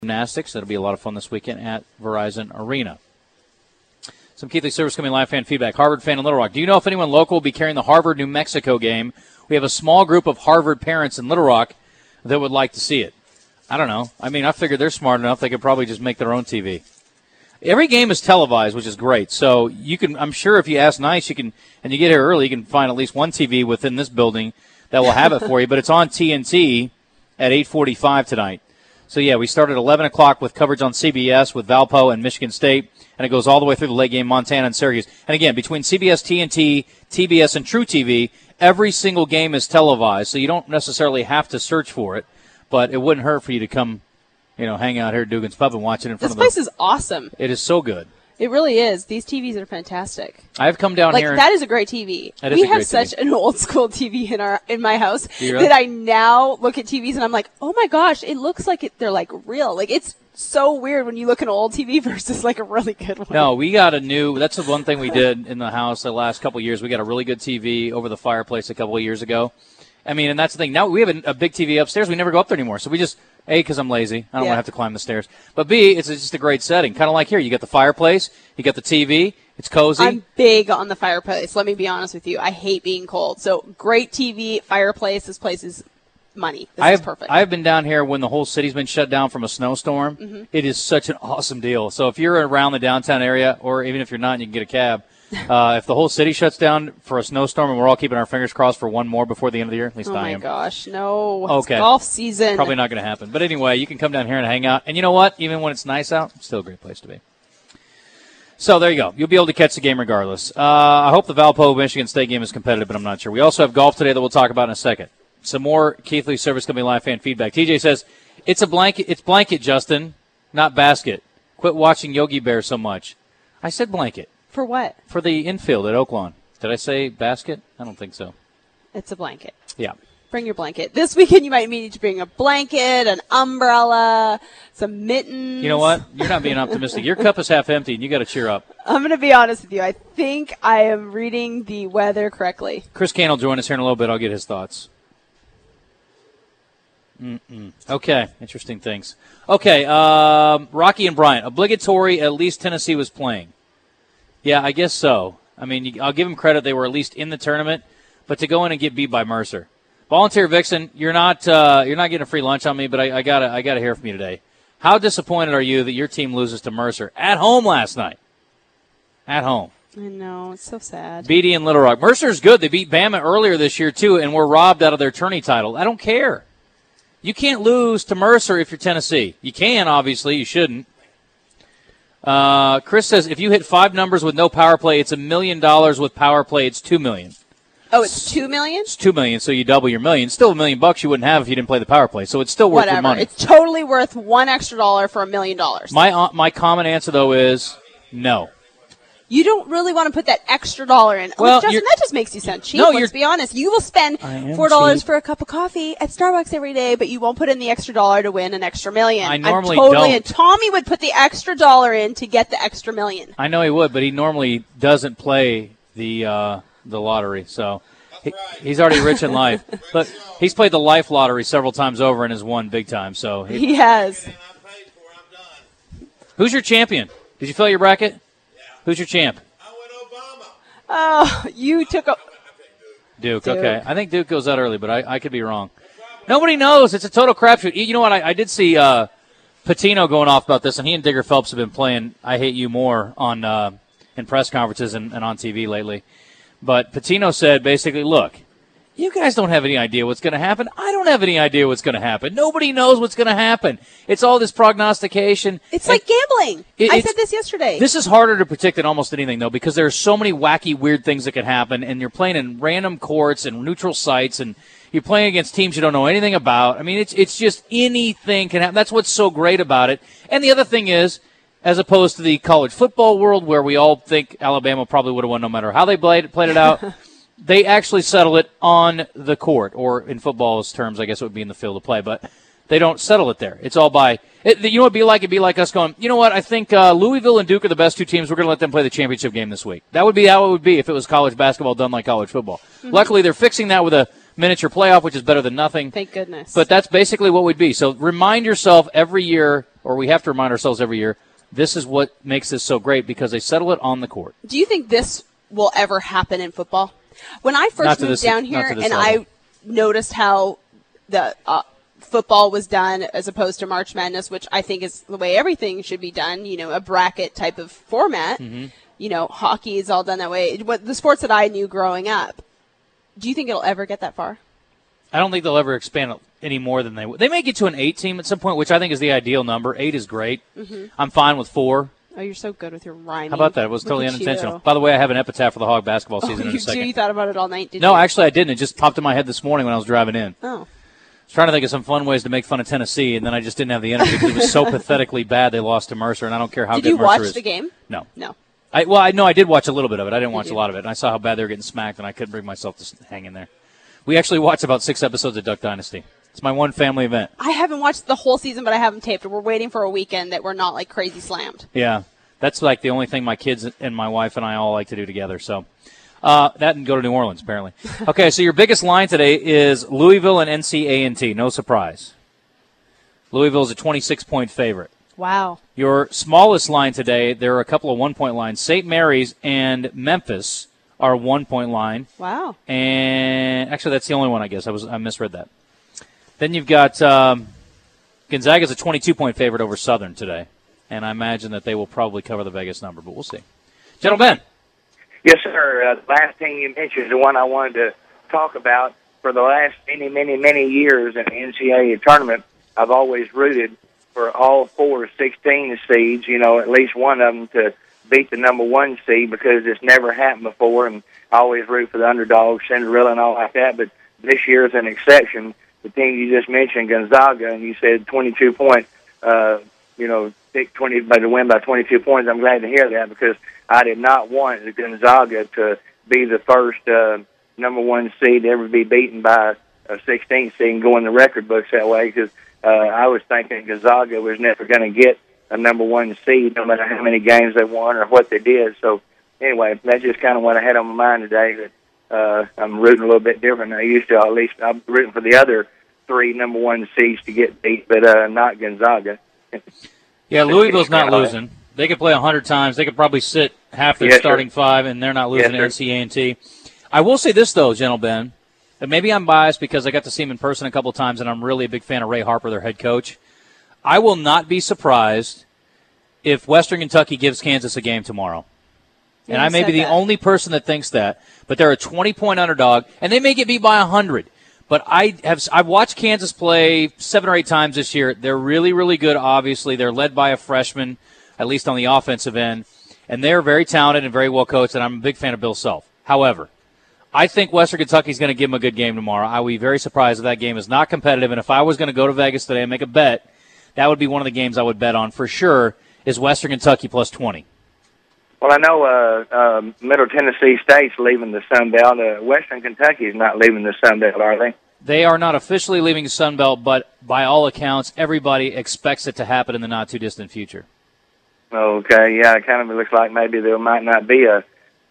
Gymnastics. That'll be a lot of fun this weekend at Verizon Arena. Some Keithley Service Company live fan feedback. Harvard fan in Little Rock. Do you know if anyone local will be carrying the Harvard-New Mexico game? We have a small group of Harvard parents in Little Rock that would like to see it. I don't know. I mean, I figured they're smart enough. They could probably just make their own TV. Every game is televised, which is great. So you can, I'm sure if you ask nice, you can, and you get here early, you can find at least one TV within this building that will have it for you. But it's on TNT at 8:45 tonight. So, yeah, we start at 11 o'clock with coverage on CBS with Valpo and Michigan State, and it goes all the way through the late game, Montana and Syracuse. And, again, between CBS, TNT, TBS, and True TV, every single game is televised, so you don't necessarily have to search for it, but it wouldn't hurt for you to come, hang out here at Dugan's Pub and watch it in front of This place is awesome. It is so good. It really is. These TVs are fantastic. I've come down here. That is a great TV. We have such an old school TV in my house that I now look at TVs and I'm like, oh my gosh, it looks like they're like real. Like it's so weird when you look at an old TV versus like a really good one. No, we got that's the one thing we did in the house the last couple of years. We got a really good TV over the fireplace a couple of years ago. I mean, and that's the thing. Now we have a big TV upstairs. We never go up there anymore. So we just, A, because I'm lazy. I don't want to have to climb the stairs. But B, it's just a great setting. Kind of like here. You got the fireplace. You got the TV. It's cozy. I'm big on the fireplace. Let me be honest with you. I hate being cold. So great TV, fireplace. This place is money. This is perfect. I've been down here when the whole city's been shut down from a snowstorm. Mm-hmm. It is such an awesome deal. So if you're around the downtown area, or even if you're not and you can get a cab, if the whole city shuts down for a snowstorm and we're all keeping our fingers crossed for one more before the end of the year, at least I am. Oh, my gosh. No. Okay. It's golf season. Probably not going to happen. But anyway, you can come down here and hang out. And you know what? Even when it's nice out, it's still a great place to be. So there you go. You'll be able to catch the game regardless. I hope the Valpo-Michigan State game is competitive, but I'm not sure. We also have golf today that we'll talk about in a second. Some more Keithley Service Company live fan feedback. TJ says, it's blanket, Justin, not basket. Quit watching Yogi Bear so much. I said blanket. For what? For the infield at Oaklawn. Did I say basket? I don't think so. It's a blanket. Yeah. Bring your blanket. This weekend you might need to bring a blanket, an umbrella, some mittens. You know what? You're not being optimistic. Your cup is half empty, and you got to cheer up. I'm going to be honest with you. I think I am reading the weather correctly. Chris Kane will join us here in a little bit. I'll get his thoughts. Okay, interesting things. Okay, Rocky and Bryant. Obligatory, at least Tennessee was playing. Yeah, I guess so. I mean, I'll give them credit. They were at least in the tournament, but to go in and get beat by Mercer. Volunteer Vixen, you're not getting a free lunch on me, but I gotta hear from you today. How disappointed are you that your team loses to Mercer at home last night? At home. I know, it's so sad. Beatty and Little Rock. Mercer's good. They beat Bama earlier this year too, and were robbed out of their tourney title. I don't care. You can't lose to Mercer if you're Tennessee. You can, obviously. You shouldn't. Chris says if you hit 5 numbers with no power play, it's $1 million. With power play, it's $2 million. Oh, it's $2 million? It's $2 million, so you double your million. Still $1 million you wouldn't have if you didn't play the power play. So it's still worth your money. It's totally worth $1 extra for $1 million. My common answer though is no. You don't really want to put that extra dollar in. Well, Justin, that just makes you sound cheap. Let's be honest. You will spend $4 for a cup of coffee at Starbucks every day, but you won't put in the extra dollar to win an extra $1 million. I normally don't. And Tommy would put the extra dollar in to get the extra $1 million. I know he would, but he normally doesn't play the lottery. So he's already rich in life. But he's played the life lottery several times over and has won big time. So he has. Who's your champion? Did you fill your bracket? Who's your champ? I went Obama. Oh, you took Duke. Okay. I think Duke goes out early, but I could be wrong. Nobody knows. It's a total crapshoot. You know what? I did see Patino going off about this, and he and Digger Phelps have been playing I Hate You More on in press conferences and on TV lately. But Patino said basically, look, you guys don't have any idea what's going to happen. I don't have any idea what's going to happen. Nobody knows what's going to happen. It's all this prognostication. It's like gambling. I said this yesterday. This is harder to predict than almost anything, though, because there are so many wacky, weird things that can happen, and you're playing in random courts and neutral sites, and you're playing against teams you don't know anything about. I mean, it's just anything can happen. That's what's so great about it. And the other thing is, as opposed to the college football world where we all think Alabama probably would have won no matter how they played it out, they actually settle it on the court, or in football's terms, I guess it would be in the field of play, but they don't settle it there. It's all by you know what it'd be like? It'd be like us going, you know what, I think Louisville and Duke are the best 2 teams. We're going to let them play the championship game this week. That would be how it would be if it was college basketball done like college football. Mm-hmm. Luckily, they're fixing that with miniature playoff, which is better than nothing. Thank goodness. But that's basically what we'd be. So remind yourself every year, or we have to remind ourselves every year, this is what makes this so great because they settle it on the court. Do you think this will ever happen in football? When I first moved down here and level. I noticed how the football was done as opposed to March Madness, which I think is the way everything should be done, a bracket type of format. Mm-hmm. Hockey is all done that way. The sports that I knew growing up, do you think it'll ever get that far? I don't think they'll ever expand it any more than they may get to an 8 team at some point, which I think is the ideal number. 8 is great. Mm-hmm. I'm fine with 4. Oh, you're so good with your rhyming. How about that? It was totally unintentional. By the way, I have an epitaph for the Hog basketball season in a second. You thought about it all night, didn't you? No, actually I didn't. It just popped in my head this morning when I was driving in. Oh. I was trying to think of some fun ways to make fun of Tennessee, and then I just didn't have the energy because it was so pathetically bad they lost to Mercer, and I don't care how good Mercer is. Did you watch the game? No. No. I did watch a little bit of it. I didn't watch a lot of it, and I saw how bad they were getting smacked, and I couldn't bring myself to hang in there. We actually watched about 6 episodes of Duck Dynasty. It's my one family event. I haven't watched the whole season, but I have them taped. We're waiting for a weekend that we're not like crazy slammed. Yeah, that's like the only thing my kids and my wife and I all like to do together. So that and go to New Orleans, apparently. Okay, so your biggest line today is Louisville and NC-A&T. No surprise. Louisville is a 26-point favorite. Wow. Your smallest line today, there are a couple of 1-point lines. St. Mary's and Memphis are a 1-point line. Wow. And actually, that's the only one, I guess. I misread that. Then you've got Gonzaga's a 22-point favorite over Southern today. And I imagine that they will probably cover the Vegas number, but we'll see. Gentlemen. Yes, sir. The last thing you mentioned is the one I wanted to talk about. For the last many years in the NCAA tournament, I've always rooted for all 4 16 seeds, at least one of them to beat the number 1 seed because it's never happened before. And I always root for the underdog, Cinderella and all like that. But this year is an exception. The team you just mentioned, Gonzaga, and you said 22-point, pick 20 by the win by 22 points. I'm glad to hear that because I did not want the Gonzaga to be the first number 1 seed to ever be beaten by a 16th seed and go in the record books that way because I was thinking Gonzaga was never going to get a number 1 seed no matter how many games they won or what they did. So anyway, that's just kind of what I had on my mind today. That I'm rooting a little bit different than I used to. At least I'm rooting for the other 3 number 1 seeds to get beat, but not Gonzaga. Yeah, Louisville's not losing. They could play 100 times. They could probably sit half their starting 5, and they're not losing to NC-A&T. I will say this, though, gentlemen, and maybe I'm biased because I got to see him in person a couple of times, and I'm really a big fan of Ray Harper, their head coach. I will not be surprised if Western Kentucky gives Kansas a game tomorrow. And I may be the only person that thinks that, but they're a 20-point underdog, and they may get beat by 100. But I've watched Kansas play 7 or 8 times this year. They're really, really good, obviously. They're led by a freshman, at least on the offensive end. And they're very talented and very well coached, and I'm a big fan of Bill Self. However, I think Western Kentucky is going to give them a good game tomorrow. I would be very surprised if that game is not competitive. And if I was going to go to Vegas today and make a bet, that would be one of the games I would bet on for sure is Western Kentucky plus 20. Well, I know Middle Tennessee State's leaving the Sun Belt. Western Kentucky is not leaving the Sun Belt, are they? They are not officially leaving the Sun Belt, but by all accounts, everybody expects it to happen in the not-too-distant future. Okay, yeah, it kind of looks like maybe there might not be a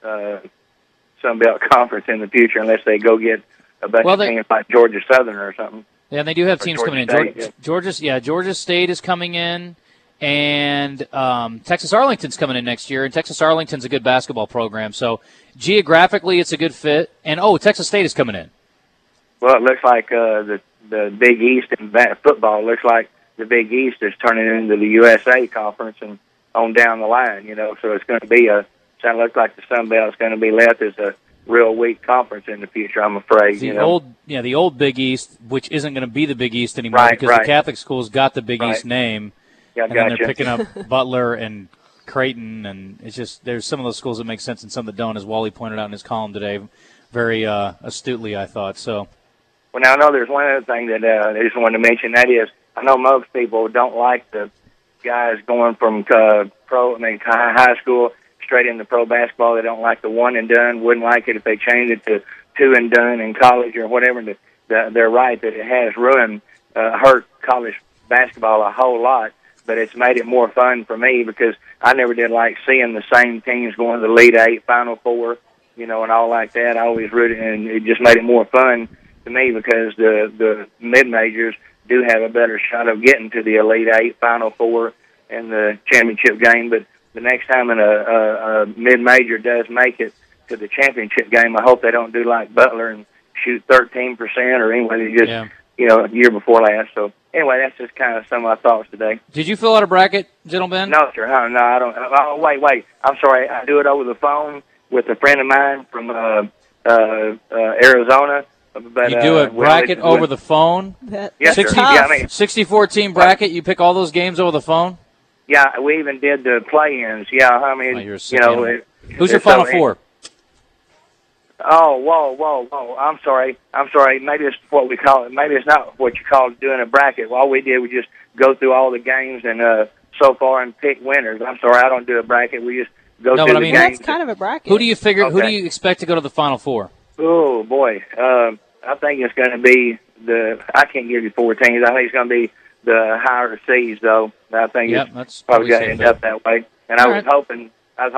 Sun Belt conference in the future unless they go get a bunch of teams like Georgia Southern or something. Yeah, and they do have teams coming in. Georgia State is coming in. And Texas Arlington's coming in next year, and Texas Arlington's a good basketball program. So geographically, it's a good fit. And, Texas State is coming in. Well, it looks like the Big East in football looks like the Big East is turning into the USA Conference and on down the line, So it's going to be sounds like the Sun Belt is going to be left as a real weak conference in the future, I'm afraid. The old Big East, which isn't going to be the Big East anymore because the Catholic schools got the Big East name. Yeah, and then they're picking up Butler and Creighton, and it's just there's some of those schools that make sense and some that don't, as Wally pointed out in his column today, very astutely, I thought. So, well, now I know there's one other thing that I just wanted to mention. That is, I know most people don't like the guys going from high school straight into pro basketball. They don't like the one and done. Wouldn't like it if they changed it to 2 and done in college or whatever. They're right that it has hurt college basketball a whole lot. But it's made it more fun for me because I never did like seeing the same teams going to the Elite 8, Final 4, and all like that. I always rooted, and it just made it more fun to me because the mid-majors do have a better shot of getting to the Elite Eight, Final Four, and the championship game. But the next time a mid-major does make it to the championship game, I hope they don't do like Butler and shoot 13% or anyway, they just, year before last. So anyway, that's just kind of some of my thoughts today. Did you fill out a bracket, gentlemen? No, sir. No, I don't. Oh, wait. I'm sorry. I do it over the phone with a friend of mine from Arizona. But, you do a bracket over the phone? Yes, 64-team bracket, you pick all those games over the phone? Yeah, we even did the play-ins. Yeah, I mean, who's your Final Four? Oh, whoa. I'm sorry. Maybe it's what we call it. Maybe it's not what you call doing a bracket. All we did was just go through all the games and so far and pick winners. I'm sorry, I don't do a bracket. We just go through the games. That's kind of a bracket. Who do you figure? Okay. Who do you expect to go to the Final Four? Oh, boy. I think it's going to be I can't give you 4 teams. I think it's going to be the higher seeds, though. I think it's probably going to end up that way. And I'm hoping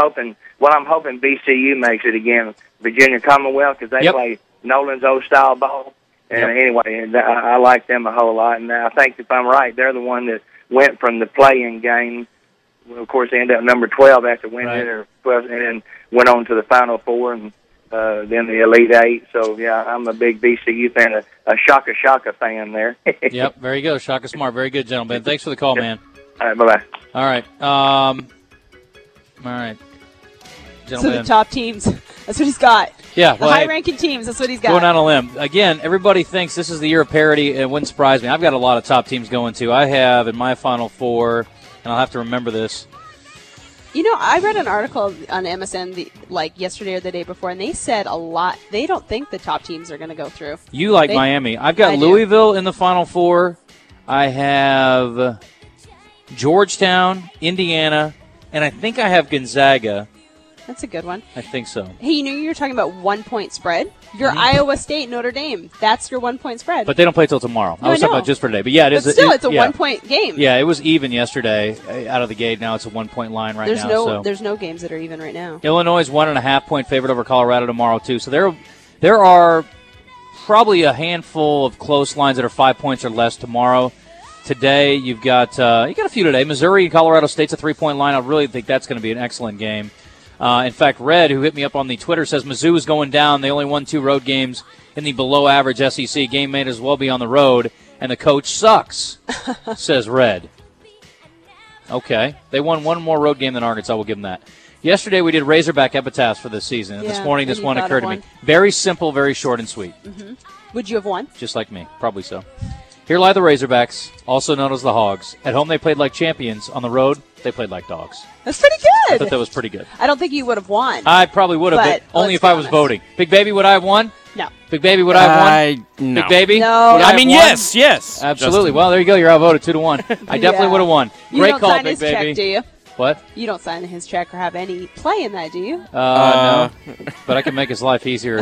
VCU makes it again. Virginia Commonwealth, because they play Nolan's old style ball. And anyway, I like them a whole lot. And I think if I'm right, they're the one that went from the play-in game. Of course, they ended up number 12 after winning it, or 12, and then went on to the Final Four and then the Elite Eight. So, yeah, I'm a big VCU fan, a Shaka Fan there. Yep, very good. Shaka Smart. Very good, gentlemen. Thanks for the call, man. All right, bye-bye. All right. All right. Gentlemen. So the top teams, that's what he's got. Yeah. Well, high-ranking teams, that's what he's got. Going on a limb. Again, everybody thinks this is the year of parity. It wouldn't surprise me. I've got a lot of top teams going, too. I have in my Final Four, and I'll have to remember this. You know, I read an article on MSN yesterday or the day before, and they said a lot. They don't think the top teams are going to go through. You like Miami. I've got Louisville in the Final Four. I have Georgetown, Indiana, and I think I have Gonzaga. That's a good one. I think so. Hey, you were talking about 1-point spread? Your Iowa State, Notre Dame, that's your 1-point spread. But they don't play till tomorrow. I was talking about just for today. But yeah, it's a 1-point game. Yeah, it was even yesterday out of the gate. Now it's a 1-point line now. There's no games that are even right now. Illinois is 1.5-point favorite over Colorado tomorrow, too. So there are probably a handful of close lines that are 5 points or less tomorrow. Today, you've got a few today. Missouri and Colorado State's a 3-point line. I really think that's going to be an excellent game. In fact, Red, who hit me up on the Twitter, says Mizzou is going down. They only won 2 road games in the below-average SEC. Game may as well be on the road, and the coach sucks, says Red. Okay. They won 1 more road game than Arkansas. We'll give them that. Yesterday, we did Razorback epitaphs for this season, and this morning this one occurred to me. Very simple, very short and sweet. Mm-hmm. Would you have won? Just like me. Probably so. Here lie the Razorbacks, also known as the Hogs. At home, they played like champions. On the road, they played like dogs. That's pretty good. I thought that was pretty good. I don't think you would have won. I probably would have, but only if I was voting. Big Baby, would I have won? No. Big Baby, would I have won? No. Big Baby? No. Yes. Absolutely. Justin. Well, there you go. You're outvoted 2-1. I definitely would have won. Great call, Big Baby. You don't sign his check, do you? What? You don't sign his check or have any play in that, do you? No. But I can make his life easier.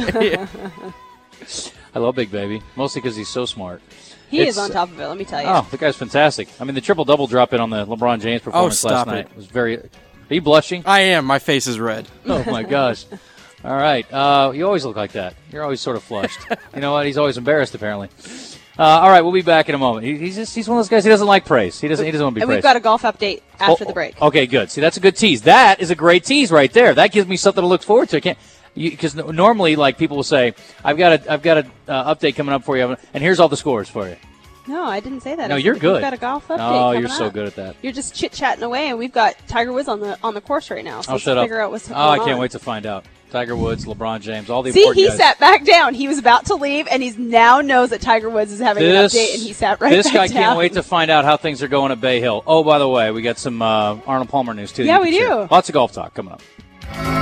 I love Big Baby, mostly because he's so smart. He is on top of it, let me tell you. Oh, the guy's fantastic. I mean, the triple-double drop in on the LeBron James performance last night was very... Are you blushing? I am. My face is red. Oh, my gosh. All right. You always look like that. You're always sort of flushed. You know what? He's always embarrassed, apparently. All right, we'll be back in a moment. He's one of those guys, he doesn't like praise. He doesn't want to be praised. And we've got a golf update after the break. Okay, good. See, that's a good tease. That is a great tease right there. That gives me something to look forward to. I can't... Because normally, like, people will say, I've got an update coming up for you, and here's all the scores for you. No, I didn't say that. No, you're good. We've got a golf update. Oh, you're so good at that. You're just chit-chatting away, and we've got Tiger Woods on the course right now. So let's figure out what's going on. I can't wait to find out. Tiger Woods, LeBron James, all the important guys. See, he sat back down. He was about to leave, and he now knows that Tiger Woods is having an update, and he sat right back down. This guy can't wait to find out how things are going at Bay Hill. Oh, by the way, we got some Arnold Palmer news, too. Yeah, we do. Lots of golf talk coming up.